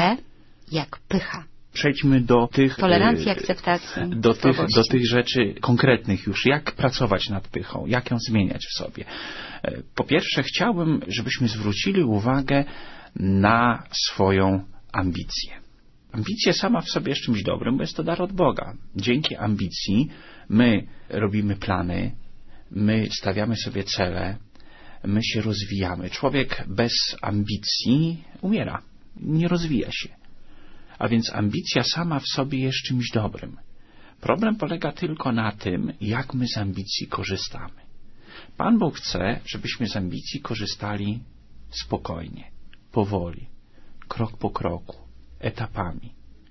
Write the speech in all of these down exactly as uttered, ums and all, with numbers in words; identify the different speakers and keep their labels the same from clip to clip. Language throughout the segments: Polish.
Speaker 1: P jak pycha.
Speaker 2: Przejdźmy do tych...
Speaker 1: Tolerancji, akceptacji.
Speaker 2: Do tych, do tych rzeczy konkretnych już. Jak pracować nad pychą? Jak ją zmieniać w sobie? Po pierwsze, chciałbym, żebyśmy zwrócili uwagę na swoją ambicję. Ambicja sama w sobie jest czymś dobrym, bo jest to dar od Boga. Dzięki ambicji my robimy plany, my stawiamy sobie cele, my się rozwijamy. Człowiek bez ambicji umiera, nie rozwija się. A więc ambicja sama w sobie jest czymś dobrym. Problem polega tylko na tym, jak my z ambicji korzystamy. Pan Bóg chce, żebyśmy z ambicji korzystali spokojnie, powoli, krok po kroku, etapami.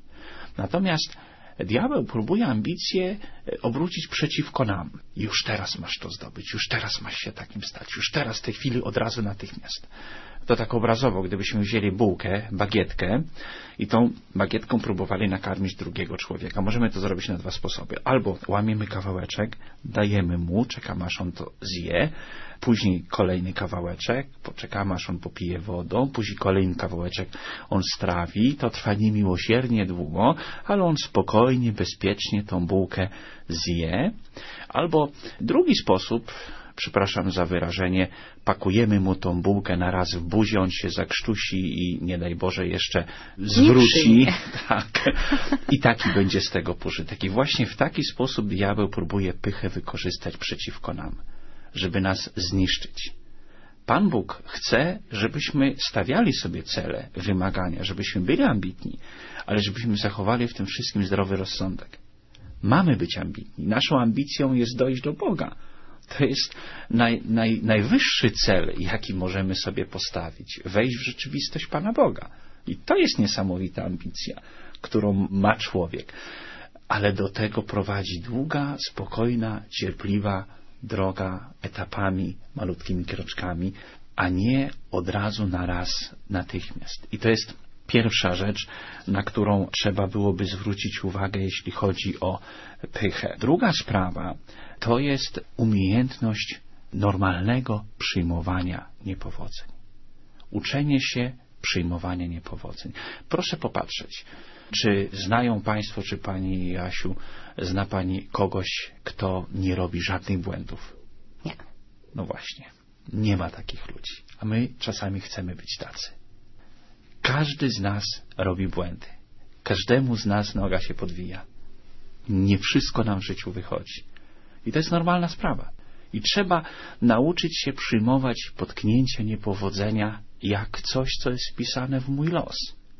Speaker 2: Natomiast diabeł próbuje ambicje obrócić przeciwko nam. Już teraz masz to zdobyć, już teraz masz się takim stać, już teraz, w tej chwili, od razu, natychmiast. To tak obrazowo, gdybyśmy wzięli bułkę, bagietkę i tą bagietką próbowali nakarmić drugiego człowieka. Możemy to zrobić na dwa sposoby. Albo łamiemy kawałeczek, dajemy mu, czekamy aż on to zje, później kolejny kawałeczek, poczekamy aż on popije wodą, później kolejny kawałeczek on strawi. To trwa niemiłosiernie długo, ale on spokojnie, bezpiecznie tą bułkę zje. Albo drugi sposób, przepraszam za wyrażenie, pakujemy mu tą bułkę na raz w buzi, on się zakrztusi i nie daj Boże jeszcze zwróci. Tak. I taki będzie z tego pożytek. I właśnie w taki sposób diabeł próbuje pychę wykorzystać przeciwko nam, żeby nas zniszczyć. Pan Bóg chce, żebyśmy stawiali sobie cele, wymagania, żebyśmy byli ambitni, ale żebyśmy zachowali w tym wszystkim zdrowy rozsądek. Mamy być ambitni. Naszą ambicją jest dojść do Boga. To jest naj, naj, najwyższy cel, jaki możemy sobie postawić. Wejść w rzeczywistość Pana Boga. I to jest niesamowita ambicja, którą ma człowiek. Ale do tego prowadzi długa, spokojna, cierpliwa droga, etapami, malutkimi kroczkami, a nie od razu na raz, natychmiast. I to jest pierwsza rzecz, na którą trzeba byłoby zwrócić uwagę, jeśli chodzi o pychę. Druga sprawa to jest umiejętność normalnego przyjmowania niepowodzeń. Uczenie się przyjmowania niepowodzeń. Proszę popatrzeć, czy znają Państwo, czy Pani Jasiu, zna Pani kogoś, kto nie robi żadnych błędów?
Speaker 1: Nie.
Speaker 2: No właśnie, nie ma takich ludzi, a my czasami chcemy być tacy. Każdy z nas robi błędy. Każdemu z nas noga się podwija. Nie wszystko nam w życiu wychodzi. I to jest normalna sprawa. I trzeba nauczyć się przyjmować potknięcia, niepowodzenia jak coś, co jest wpisane w mój los.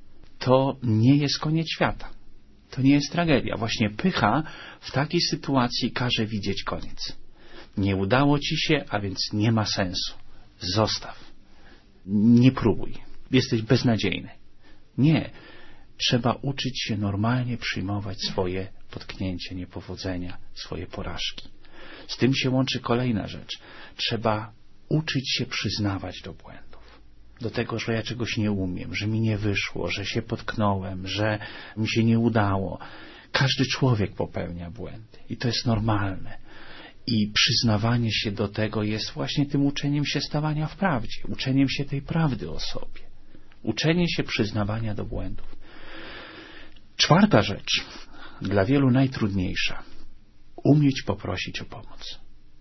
Speaker 2: To nie jest koniec świata. To nie jest tragedia. Właśnie pycha w takiej sytuacji każe widzieć koniec. Nie udało ci się, a więc nie ma sensu. Zostaw. Nie próbuj. Jesteś beznadziejny. Nie. Trzeba uczyć się normalnie przyjmować swoje potknięcia, niepowodzenia, swoje porażki. Z tym się łączy kolejna rzecz. Trzeba uczyć się przyznawać do błędów. Do tego, że ja czegoś nie umiem, że mi nie wyszło, że się potknąłem, że mi się nie udało. Każdy człowiek popełnia błędy i to jest normalne. I przyznawanie się do tego jest właśnie tym uczeniem się stawania w prawdzie, uczeniem się tej prawdy o sobie, uczeniem się przyznawania do błędów. Czwarta rzecz, dla wielu najtrudniejsza. Umieć poprosić o pomoc.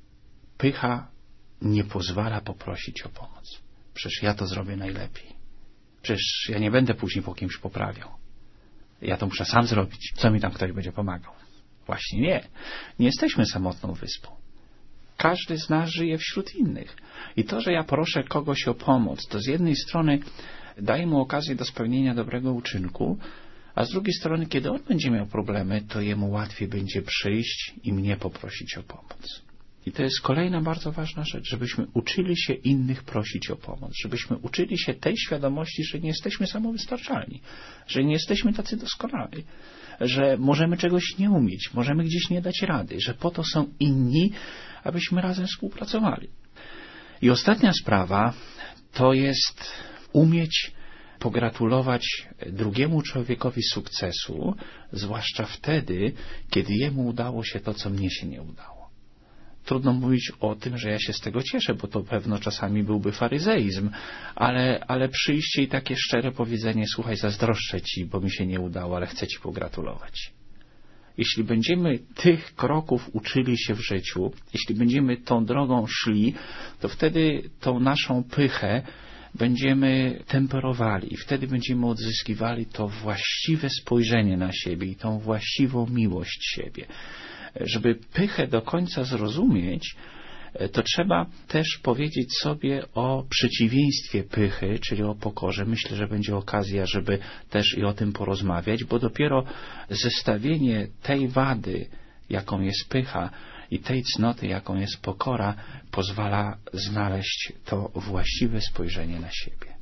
Speaker 2: Pycha nie pozwala poprosić o pomoc. Przecież ja to zrobię najlepiej. Przecież ja nie będę później po kimś poprawiał. Ja to muszę sam zrobić. Co mi tam ktoś będzie pomagał? Właśnie nie. Nie jesteśmy samotną wyspą. Każdy z nas żyje wśród innych. I to, że ja proszę kogoś o pomoc, to z jednej strony daje mu okazję do spełnienia dobrego uczynku, a z drugiej strony, kiedy on będzie miał problemy, to jemu łatwiej będzie przyjść i mnie poprosić o pomoc. I to jest kolejna bardzo ważna rzecz, żebyśmy uczyli się innych prosić o pomoc, żebyśmy uczyli się tej świadomości, że nie jesteśmy samowystarczalni, że nie jesteśmy tacy doskonali, że możemy czegoś nie umieć, możemy gdzieś nie dać rady, że po to są inni, abyśmy razem współpracowali. I ostatnia sprawa to jest umieć pogratulować drugiemu człowiekowi sukcesu, zwłaszcza wtedy, kiedy jemu udało się to, co mnie się nie udało. trudno mówić o tym, że ja się z tego cieszę, bo to pewno czasami byłby faryzeizm, ale, ale przyjście i takie szczere powiedzenie: słuchaj, zazdroszczę ci, bo mi się nie udało, ale chcę ci pogratulować. Jeśli będziemy tych kroków uczyli się w życiu, jeśli będziemy tą drogą szli, to wtedy tą naszą pychę będziemy temperowali i wtedy będziemy odzyskiwali to właściwe spojrzenie na siebie i tą właściwą miłość siebie. Żeby pychę do końca zrozumieć, to trzeba też powiedzieć sobie o przeciwieństwie pychy, czyli o pokorze. Myślę, że będzie okazja, żeby też i o tym porozmawiać, bo dopiero zestawienie tej wady, jaką jest pycha, i tej cnoty, jaką jest pokora, pozwala znaleźć to właściwe spojrzenie na siebie.